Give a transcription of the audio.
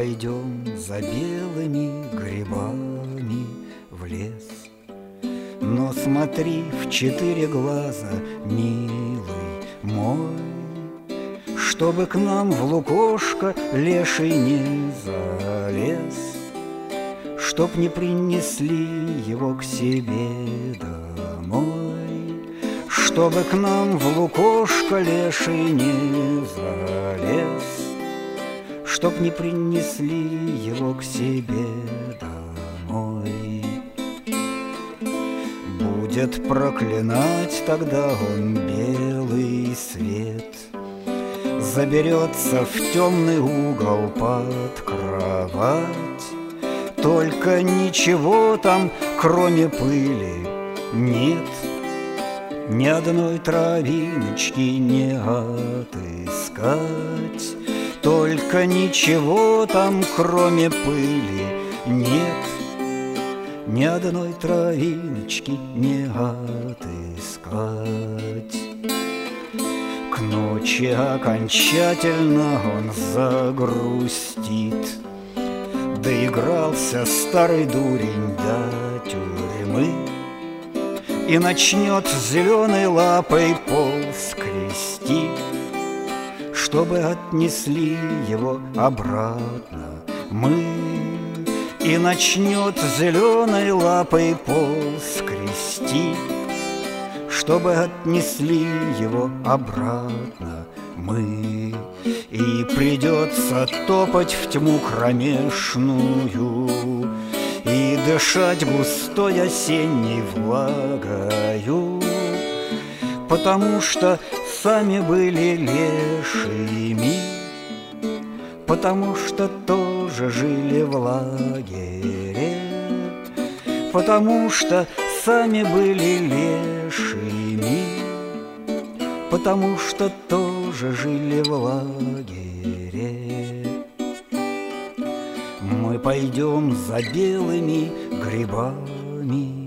пойдем за белыми грибами в лес. Но смотри в 4 глаза, милый мой, чтобы к нам в лукошко леший не залез, чтоб не принесли его к себе домой, чтобы к нам в лукошко леший не залез, чтоб не принесли его к себе домой. Будет проклинать тогда он белый свет, заберется в темный угол под кровать. Только ничего там, кроме пыли, нет, ни одной травиночки не отыскать. Только ничего там, кроме пыли, нет, ни одной травиночки не отыскать. К ночи окончательно он загрустит, доигрался старый дурень до тюрьмы, и начнет зеленой лапой пол скрести, чтобы отнесли его обратно мы. И начнет зеленой лапой пол скрести, чтобы отнесли его обратно мы. И придется топать в тьму кромешную и дышать густой осенней влагою, потому что сами были лешими, потому что тоже жили в лагере, потому что сами были лешими, потому что тоже жили в лагере. Мы пойдем за белыми грибами